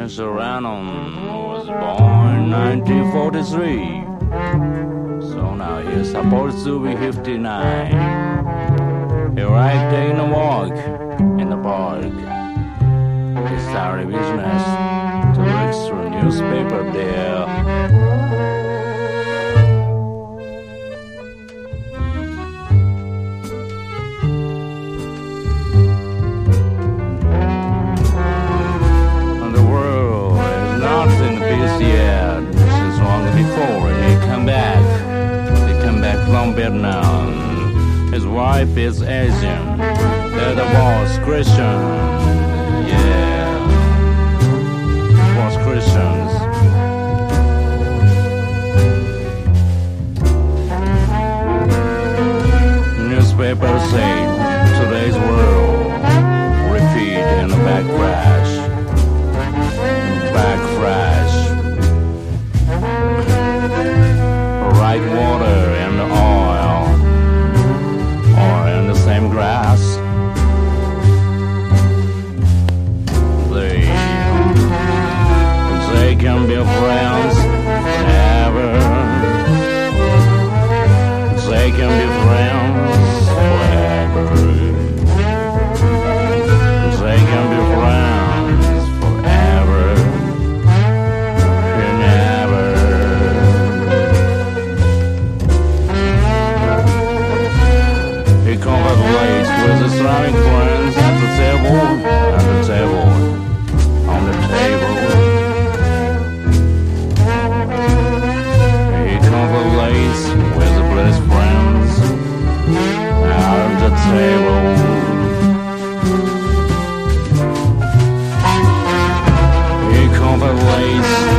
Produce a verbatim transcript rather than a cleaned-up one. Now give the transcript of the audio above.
Mister Rannon was born in nineteen forty-three. So now he's supposed to be fifty-nine. He arrived taking a walk in the park. He started business to look through newspaper there. And the world is not in peace yet. Since long before he come back. He come back from Vietnam. His wife is Asian. They're the boss Christian. Yeah, boss Christians. Newspapers say today's world repeat in a back crash. Back crash. Right water and oil. Or in the same grass. They, they can be friends forever. They can be friends forever. They can be friends forever and ever. He conversates with his surrounding friends at the table, at the table, on the table. He conversates with the best friends at the table. He conversates